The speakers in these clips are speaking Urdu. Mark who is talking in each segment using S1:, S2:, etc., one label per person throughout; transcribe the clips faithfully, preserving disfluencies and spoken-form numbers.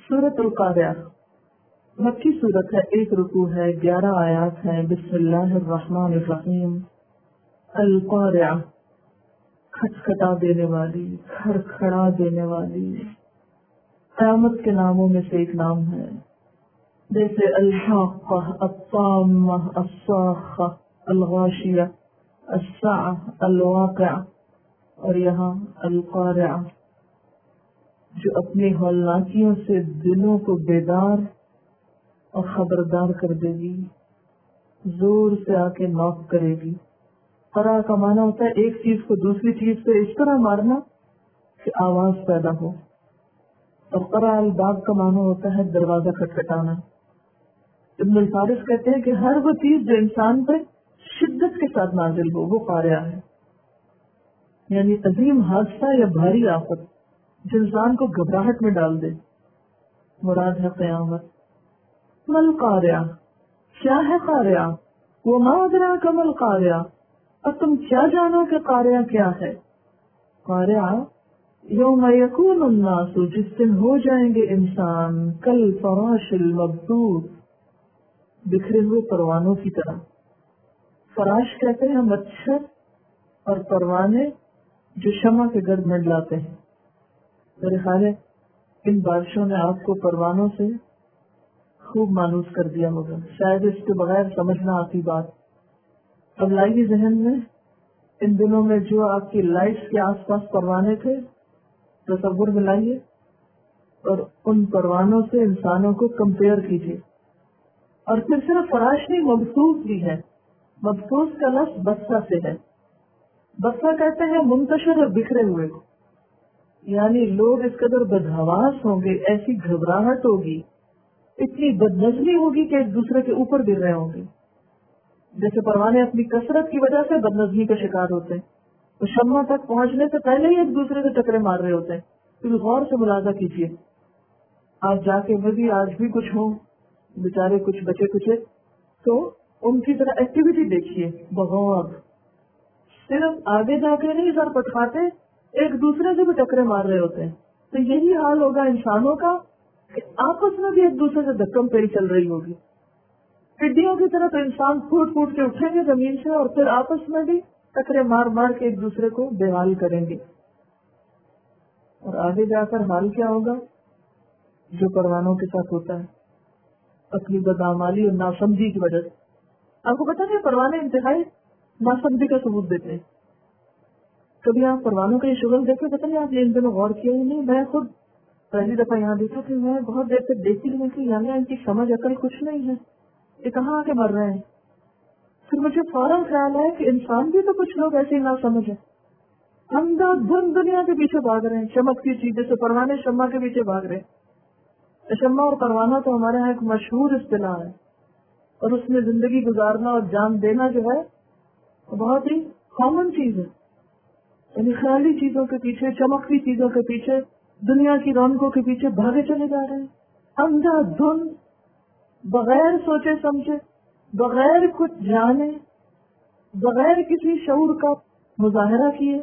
S1: सूरत अल-क़ारिआ मक्की सूरत है, एक रुकू है, ग्यारह आयात है। बिस्मिल्लाहिर्रहमानिर्रहीम। अल-क़ारिआ खटखटा देने वाली, खड़खड़ा देने वाली, क़यामत के नामों में से एक नाम है। जैसे अल-हाक़्क़ा, अत-ताम्मा, अस-साख़्ख़ा, अल-गाशिया, अस-साअ, अल-वाक़िअ, और यहाँ अल-क़ारिआ जो अपनी हौलनाकियों से दिलों को बेदार और खबरदार कर देगी, जोर से आके नॉक करेगी। क़रा का माना होता है एक चीज को दूसरी चीज पे इस तरह मारना कि आवाज पैदा हो, और क़रा अल-बाब का माना होता है दरवाजा खटखटाना। इब्न अल-फारिस कहते हैं कि हर वो चीज जो इंसान पे शिद्दत के साथ नाजिल हो वो क़ारिआ है, यानी अजीम हादसा या भारी आफत जो इंसान को घबराहट में डाल दे, मुराद है क़यामत। मल क़ारिआ, क्या है क़ारिआ? वो मा अदराका मल क़ारिआ, और तुम क्या जानो कि क़ारिआ क्या है? क़ारिआ यौम यकूनु अन्नासु, जिस दिन हो जाएंगे इंसान कल फराशिल मबसूस, बिखरे हुए परवानों की तरह। फराश कहते हैं मच्छर, और परवाने जो शमा के गर्द मंडलाते हैं। मेरे ख्याल है इन बारिशों ने आपको परवानों से खूब मानूस कर दिया होगा, शायद इसके बगैर समझ ना आती बात। अब लाइए जहन में इन दिनों में जो आपकी लाइट्स के आसपास परवाने थे, तसव्वुर में लाइए और उन परवानों से इंसानों को कंपेयर कीजिए। और फिर सिर्फ फराश नहीं, मबसूस भी है। मबसूस का लफ्ज़ बस्सा से है। बस्सा कहते हैं मुंतशिर और बिखरे हुए को, यानी लोग इस कदर बदहवास होंगे, ऐसी घबराहट होगी, इतनी बदनज़मी होगी कि एक दूसरे के ऊपर गिर रहे होंगे। जैसे परवाने अपनी कसरत की वजह से बदनज़मी का शिकार होते हैं, तो शम्मा तक पहुंचने से पहले ही एक दूसरे से टकरे मार रहे होते हैं। तो गौर से मुलाजा कीजिए, आज जाके में भी आज भी कुछ हो, बेचारे कुछ बचे कुचे, तो उनकी तरह एक्टिविटी देखिए बगौर। सिर्फ आगे जाके नहीं सर पटखाते, एक दूसरे से भी टकरे मार रहे होते हैं। तो यही हाल होगा इंसानों का कि आपस में भी एक दूसरे से धक्कम पेरी चल रही होगी। टिड्डियों की तरह तो इंसान फूट फूट के उठेंगे जमीन से, और फिर आपस में भी टकरे मार मार के एक दूसरे को बेहाल करेंगे। और आगे जाकर हाल क्या होगा जो परवानों के साथ होता है, अपनी बदआमाली और नासमझी की वजह से। आपको पता नहीं परवाने इंतहाई नासमझी का सबूत देते हैं। कभी आप परवानों का ये शुगल देखे, पता नहीं आपने इन दिनों गौर किया ही नहीं। मैं खुद पहली दफा यहाँ देखा कि मैं बहुत देर से देखती हूँ कि यहाँ इनकी समझ अकल कुछ नहीं है, ये कहाँ आके मर रहे हैं। फिर मुझे फौरन ख्याल है कि इंसान भी तो कुछ लोग ऐसे ना समझ है, अंधाधुंध दुनिया के पीछे भाग रहे हैं। चमकती चीज जैसे परवाने शम्मा के पीछे भाग रहे हैं। शम्मा और परवाना तो हमारे यहाँ एक मशहूर इस्तिलाह है, और उसमें जिंदगी गुजारना और जान देना जो है बहुत ही कॉमन चीज है। यानी ख्याली चीजों के पीछे, चमकती चीजों के पीछे, दुनिया की रौनकों के पीछे भागे चले जा रहे हैं, अंधाधुंध, बगैर सोचे समझे, बगैर कुछ जाने, बगैर किसी शऊर का मुजाहरा किए।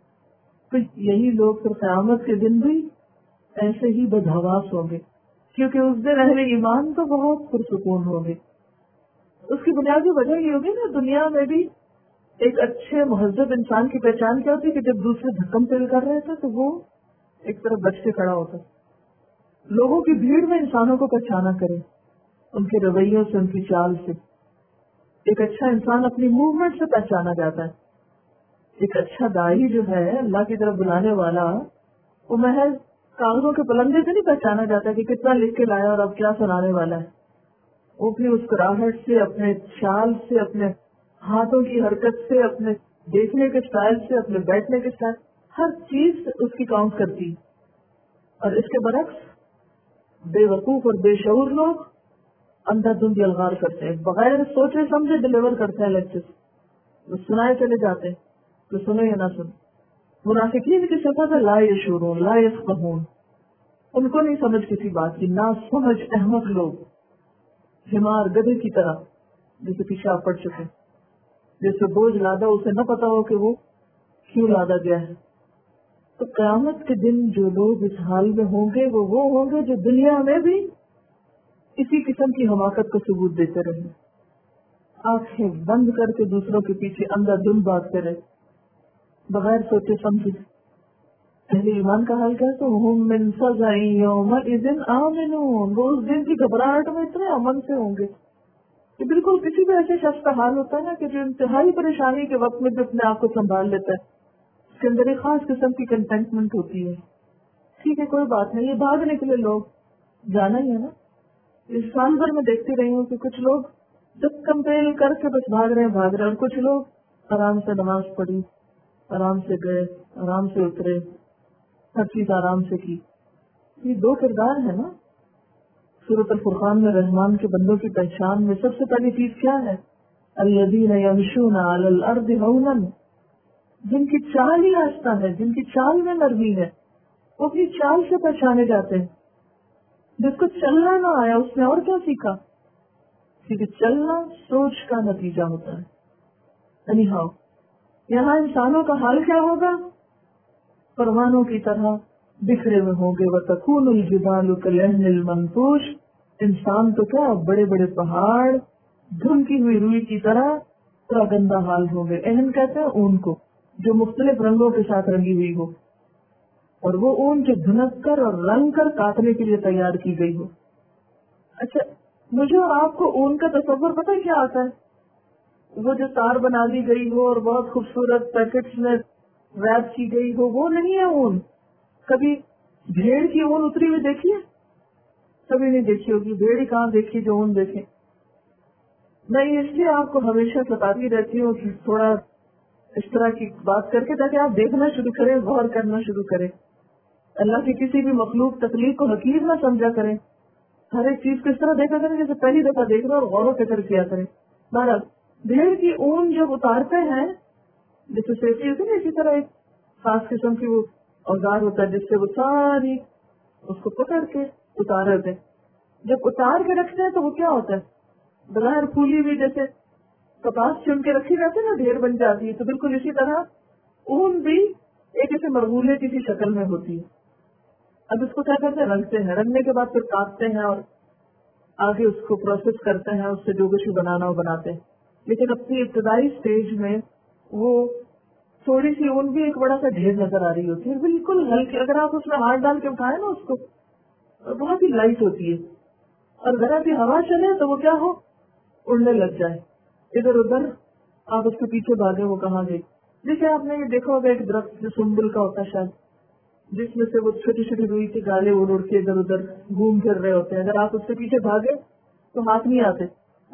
S1: तो यही लोग फिर क़यामत के दिन भी ऐसे ही बदहवास होंगे, क्योंकि उस दिन अहले ईमान तो बहुत पुरसुकून होंगे। उसकी बुनियादी वजह ये होगी ना, दुनिया में भी एक अच्छे महज़्ज़ब इंसान की पहचान क्या होती है कि जब दूसरे धक्कम पेल कर रहे थे तो वो एक तरफ बच के खड़ा होता, लोगों की भीड़ में इंसानों को पहचाना करे, उनके रवैयों से, उनकी चाल से। एक अच्छा इंसान अपनी मूवमेंट से पहचाना जाता है। एक अच्छा दाई जो है अल्लाह की तरफ बुलाने वाला, वो महज कागजों के पलंदे से नहीं पहचाना जाता कि कितना लिख के लाया और अब क्या सुनाने वाला है। वो अपनी मुस्कुराहट से, अपने चाल से, अपने हाथों की हरकत से, अपने देखने के स्टाइल से, अपने बैठने के स्टाइल, हर चीज उसकी काउंट करती। और इसके बरक्स बेवकूफ और बेशऊर लोग अंधाधुंध अलगार करते हैं, बगैर सोचे समझे डिलीवर करते हैं लेक्चर, वो सुनाए चले जाते हैं, तो सुने या ना सुने। मुनाफिकीन की सिफत है ला यशूरून ला यफ़क़हून, उनको नहीं समझ किसी बात की, ना समझ अहमक लोग, हिमार गधे की तरह जैसे पीछे आप पड़ चुके, जैसे बोझ लादा उसे न पता हो कि वो क्यों लादा गया है। تو قیامت کے دن جو لوگ اس حال میں ہوں گے وہ وہ ہوں گے جو دنیا میں بھی اسی قسم کی حماقت کو ثبوت دیتے رہے، آنکھیں بند کر کے دوسروں کے پیچھے اندھا دھند بھاگتے رہے بغیر سوچے سمجھے۔ پہلے ایمان کا حال کیا تو ہم من فزع یومئذ آمنون، وہ اس دن کی گھبراہٹ میں اتنے امن سے ہوں گے کہ بالکل کسی بھی ایسے شخص کا حال ہوتا ہے نا کہ جو انتہائی پریشانی کے وقت میں جو اپنے آپ کو سنبھال لیتا ہے، اس کے اندر ایک خاص قسم کی کنٹینٹمنٹ ہوتی ہے۔ ٹھیک ہے کوئی بات نہیں، یہ بھاگنے کے لیے لوگ جانا ہی ہے نا۔ اس سال بھر میں دیکھتی رہی ہوں کہ کچھ لوگ جب کمپیل کر کے بس بھاگ رہے ہیں بھاگ رہے ہیں، اور کچھ لوگ آرام سے نماز پڑھی، آرام سے گئے، آرام سے اترے، ہر چیز آرام سے کی۔ یہ دو کردار ہے نا۔ سورۃ الفرقان میں رحمان کے بندوں کی پہچان میں سب سے پہلی چیز کیا ہے؟ الذین یمشون علی الارض ہونا، جن کی چال ہی آہستہ ہے، جن کی چال میں نرمی ہے، وہ اپنی چال سے پہچانے جاتے ہیں۔ جس کو چلنا نہ آیا اس نے اور کیا سیکھا؟ کیونکہ چلنا سوچ کا نتیجہ ہوتا ہے۔ اینی ہاؤ یہاں انسانوں کا حال کیا ہوگا؟ پروانوں کی طرح بکھرے ہوئے ہوں گے۔ وَتَكُونُ الْجِبَالُ كَالْعِهْنِ الْمَنفُوشِ، انسان تو کیا بڑے بڑے پہاڑ دھنکی ہوئی روئی کی طرح پورا گندا حال ہوں گے۔ اہن کہتے ہیں اون کو، جو مختلف رنگوں کے ساتھ رنگی ہوئی ہو، اور وہ اون جو دھنک کر اور رنگ کر کاٹنے کے لیے تیار کی گئی ہو۔ اچھا مجھے اور آپ کو اون کا تصور پتہ کیا آتا ہے؟ وہ جو تار بنا دی گئی ہو اور بہت خوبصورت پیکٹس میں ریپ کی گئی ہو، وہ نہیں ہے اون۔ کبھی بھیڑ کی اون اتری ہوئی دیکھی ہے؟ کبھی نہیں دیکھی ہوگی۔ بھیڑ ہی کہاں دیکھی جو اون دیکھے۔ میں اس لیے آپ کو ہمیشہ بتاتی رہتی ہوں کہ تھوڑا اس طرح کی بات کر کے تاکہ آپ دیکھنا شروع کریں، غور کرنا شروع کریں، اللہ کی کسی بھی مخلوق تخلیق کو حقیر نہ سمجھا کریں، ہر ایک چیز کو اس طرح دیکھا کریں جیسے پہلی دفعہ دیکھ رہے اور غور و فکر کیا کریں۔ بہرحال بھیڑ کی اون جب اتارتے ہیں جیسے سیفٹی ہوتی ہے، اسی طرح ایک خاص قسم کی وہ اوزار ہوتا ہے جس سے وہ ساری اس کو پکڑ کے اتار رہتے ہیں۔ جب اتار کے رکھتے ہیں تو وہ کیا ہوتا ہے؟ بغیر پھولی ہوئی جیسے کپاس چن کے رکھی جاتی ہے نا، ڈھیر بن جاتی ہے، تو بالکل اسی طرح اون بھی ایک ایسے مرغولے کی شکل میں ہوتی ہے۔ اب اس کو کیا کرتے ہیں؟ رنگتے ہیں، رنگنے کے بعد پھر کاٹتے ہیں اور آگے اس کو پروسیس کرتے ہیں، اس سے جو کچھ بنانا ہو بناتے ہیں۔ لیکن اپنی ابتدائی سٹیج میں وہ تھوڑی سی اون بھی ایک بڑا سا ڈھیر نظر آ رہی ہوتی ہے، بالکل ہلکی، اگر آپ اس میں ہاتھ ڈال کے اٹھائیں نا اس کو بہت ہی لائٹ ہوتی ہے، اور ذرا سی ہوا چلے تو وہ کیا ہو، اڑنے لگ جائے ادھر ادھر، آپ اس کے پیچھے بھاگے وہ کہاں گئی۔ جیسے آپ نے یہ دیکھا ہوگا ایک درخت جو سنبل کا ہوتا ہے شاید، جس میں سے وہ چھوٹی چھوٹی روئی کے گالے اڑ اڑ کے ادھر ادھر گھوم پھر رہے ہوتے ہیں، اگر آپ اس کے پیچھے بھاگے تو ہاتھ نہیں آتے۔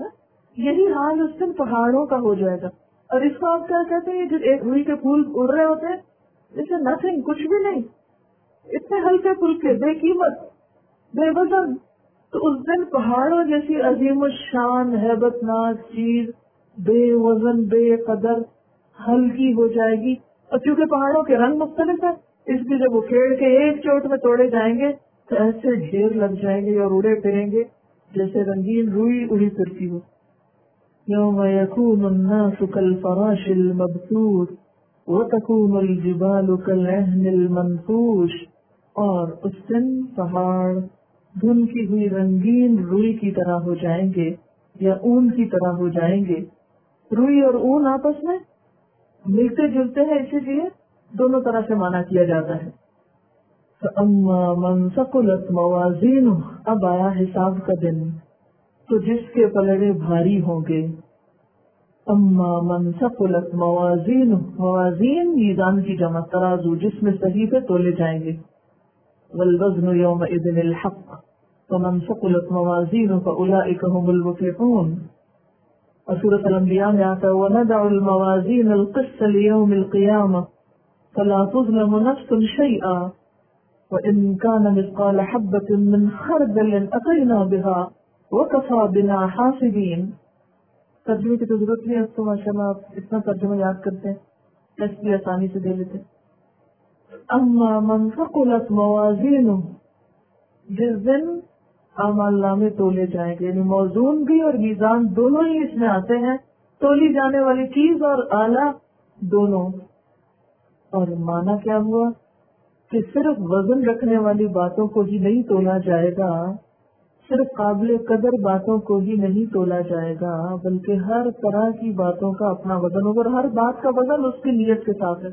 S1: یہی حال اس دن پہاڑوں کا ہو جائے گا، اور اس کو آپ کیا کہتے ہیں؟ جو ایک روئی کے پھول اڑ رہے ہوتے ہیں جیسے نتھنگ، کچھ بھی نہیں، اتنے ہلکے پھلکے، بے قیمت، بے وزن۔ تو اس دن پہاڑوں جیسی عظیم الشان ہیبت ناک چیز بے وزن بے قدر ہلکی ہو جائے گی، اور چونکہ پہاڑوں کے رنگ مختلف ہے اس لیے جب وہ کھیڑ کے ایک چوٹ میں توڑے جائیں گے تو ایسے ڈھیر لگ جائیں گے اور اڑے پھریں گے جیسے رنگین روئی اڑی پھرتی ہو۔ یوم یکون الناس کالفراش المبثوث وتکون الجبال کالعہن المنفوش، اور اس دن پہاڑ دھنکی ہوئی رنگین روئی کی طرح ہو جائیں گے یا اون کی طرح ہو جائیں گے۔ روئی اور اون آپس میں ملتے جلتے ہیں، اسی لیے دونوں طرح سے مانا کیا جاتا ہے۔ فَأَمَّا مَنْ ثَقُلَتْ مَوَازِينُهُ، اب آیا حساب کا دن، تو جس کے پلڑے بھاری ہوں گے۔ اما من ثقلت موازین، موازین میزان کی جمع، ترازو جس میں صحیفے تولے جائیں گے۔ والوزن یومئذ الحق فمن ثقلت موازینہ فاولئک هم المفلحون۔ اور سورۃ الانبیاء میں آتا ہے وَنَدَعُ الْمَوَازِينَ الْقِسْطَ لِيَوْمِ الْقِيَامَةِ فَلَا تُظْلَمُ نَفْسٌ شَيْئًا وَإِنْ كَانَ مِثْقَالَ حَبَّةٍ مِّنْ خَرْدَلٍ أَتَيْنَا بِهَا وَكَفَى بِنَا حَاسِبِينَ۔ ترجمے کی تو ضرورت نہیں ہے، تو ماشاء اللہ آپ اتنا ترجمہ یاد کرتے ہیں، ٹیسٹ بھی آسانی سے دے لیتے۔ اما من ثقلت موازینہ، جس دن اعمال نامے تولے جائیں گے، یعنی موزون بھی اور میزان دونوں ہی اس میں آتے ہیں، تولی جانے والی چیز اور آلہ دونوں۔ اور مانا کیا ہوا؟ کہ صرف وزن رکھنے والی باتوں کو ہی نہیں تولا جائے گا، صرف قابل قدر باتوں کو ہی نہیں تولا جائے گا، بلکہ ہر طرح کی باتوں کا اپنا وزن ہوگا، اور ہر بات کا وزن اس کی نیت کے ساتھ ہے۔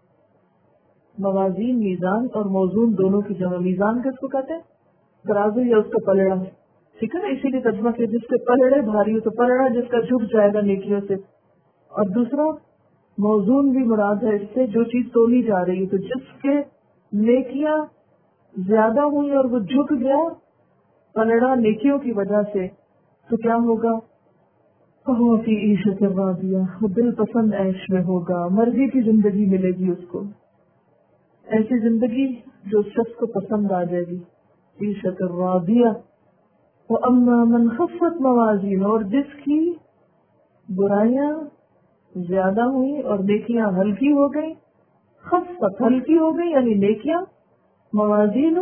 S1: موازین، میزان اور موزون دونوں کی جمع۔ میزان کس کو کہتے ہیں؟ ترازو یا اس کا پلڑا، ٹھیک ہے نا، اسی لیے ترجمہ کہ جس کے پلڑے بھاری ہو، تو پلڑا جس کا جھک جائے گا نیکیوں سے۔ اور دوسرا موزون بھی مراد ہے اس سے جو چیز تولی جا رہی ہے، تو جس کے نیکیاں زیادہ ہوئی اور وہ جھک گیا پلڑا نیکیوں کی وجہ سے، تو کیا ہوگا؟ فَهُوَ فِي عِيشَةٍ رَاضِيَةٍ، وہ دل پسند عیش میں ہوگا، مرضی کی زندگی ملے گی اس کو، ایسی زندگی جو شخص کو پسند آ جائے گی، عِيشَةٍ رَاضِيَةٍ۔ وَأَمَّا مَنْ خَفَّتْ مَوَازِينُهُ، اور جس کی برائیاں زیادہ ہوئی اور نیکیاں ہلکی ہو گئی، خفت ہلکی ہو گئی یعنی نیکیاں، موازین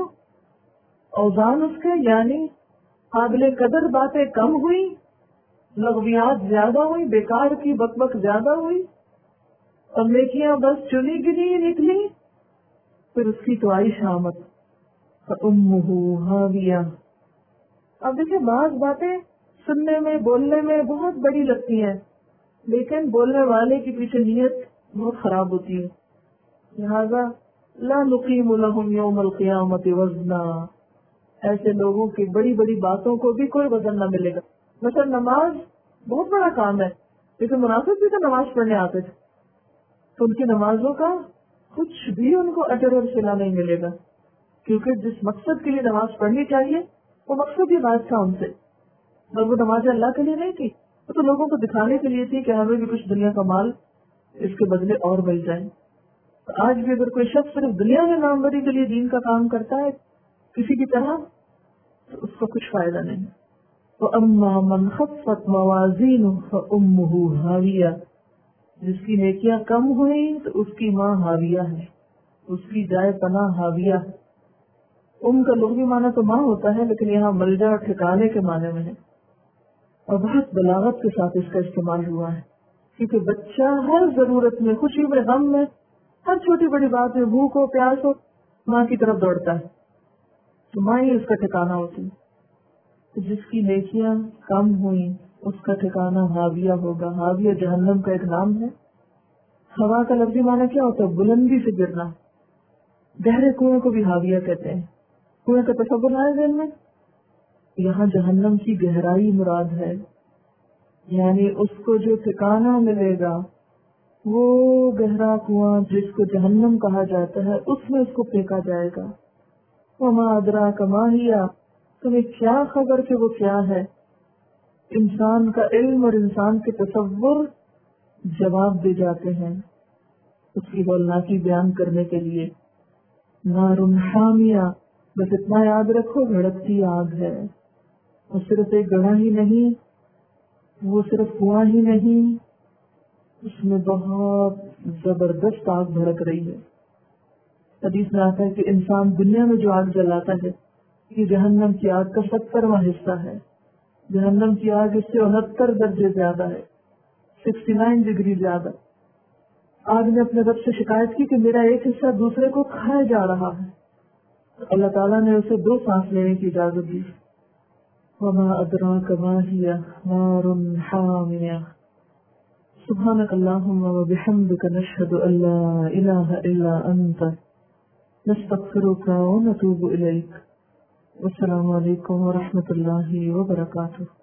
S1: اوزان اس کے یعنی قابل قدر باتیں کم ہوئی، لغویات زیادہ ہوئی، بیکار کی بک بک زیادہ ہوئی، اور نیکیاں بس چنی گنی نکلی، پھر اس کی تو آئی شامت، فَأُمُّهُ هَاوِيَةٌ۔ اب دیکھیں بعض باتیں سننے میں بولنے میں بہت بڑی لگتی ہیں، لیکن بولنے والے کی پیچھے نیت بہت خراب ہوتی ہے، لہذا لا نقیم لهم یوم القیامت وزنا، ایسے لوگوں کی بڑی بڑی باتوں کو بھی کوئی وزن نہ ملے گا۔ مثلا نماز بہت بڑا کام ہے، لیکن منافق بھی تو نماز پڑھنے آتے تھے، تو ان کی نمازوں کا کچھ بھی ان کو اجر اور صلہ نہیں ملے گا، کیونکہ جس مقصد کے لیے نماز پڑھنی چاہیے وہ مقصد ہی بات تھا ان سے، اور وہ نماز اللہ کے لیے نہیں تھی، وہ تو لوگوں کو دکھانے کے لیے تھی کہ ہمیں بھی کچھ دنیا کا مال اس کے بدلے اور مل جائے۔ آج بھی اگر کوئی شخص صرف دنیا میں ناموری کے لیے دین کا کام کرتا ہے کسی کی طرح، تو اس کو کچھ فائدہ نہیں۔ وَأَمَّا مَنْ خَفَّتْ مَوَازِينُهُ فَأُمُّهُ هَاوِيَةٌ، جس کی نیکیاں کم ہوئی تو اس کی ماں ہاویہ ہے، اس کی جائے پناہ ہاویہ ہے۔ ام کا لغوی معنی تو ماں ہوتا ہے، لیکن یہاں ملجا ٹھکانے کے معنی میں ہے، اور بہت بلاغت کے ساتھ اس کا استعمال ہوا ہے، کیونکہ بچہ ہر ضرورت میں، خوشی میں، غم میں، ہر چھوٹی بڑی بات میں، بھوک ہو پیاس ہو، ماں کی طرف دوڑتا ہے، تو ماں ہی اس کا ٹھکانہ ہوتی ہے۔ تو جس کی نیکیاں کم ہوئی اس کا ٹھکانہ ہاویہ ہوگا۔ ہاویہ جہنم کا ایک نام ہے۔ ہوا کا لفظی معنی کیا ہوتا ہے؟ بلندی سے گرنا۔ گہرے کنویں کو بھی ہاویہ کہتے ہیں۔ کنویں کا تصور ہے ذہن میں؟ یہاں جہنم کی گہرائی مراد ہے، یعنی اس کو جو ٹھکانہ ملے گا وہ گہرا کنواں جس کو جہنم کہا جاتا ہے، اس میں اس کو پھینکا جائے گا۔ وما ادراک ما ہی، تمہیں کیا خبر کہ وہ کیا ہے؟ انسان کا علم اور انسان کے تصور جواب دے جاتے ہیں اس کی ہولناکی بیان کرنے کے لیے۔ نار حامیہ، بس اتنا یاد رکھو بھڑکتی آگ ہے، وہ صرف ایک گڑھا ہی نہیں، وہ صرف کنواں ہی نہیں، اس میں بہت زبردست آگ بھڑک رہی ہے۔ حدیث میں آتا ہے کہ انسان دنیا میں جو آگ جلاتا ہے یہ جہنم کی آگ کا سترواں حصہ ہے۔ جہنم کی آگ اس سے انہتر درجے زیادہ ہے، سکسٹی نائن ڈگری زیادہ۔ آگ نے اپنے رب سے شکایت کی کہ میرا ایک حصہ دوسرے کو کھائے جا رہا ہے، اللہ تعالیٰ نے اسے دو سانس لینے کی اجازت دی۔ وما ادراک ما ہی نار حامیہ۔ سبحانک اللہم وبحمدک، نشہد ان لا الہ الا انت، نستغفرک ونتوب الیک۔ السلام علیکم ورحمۃ اللہ وبرکاتہ۔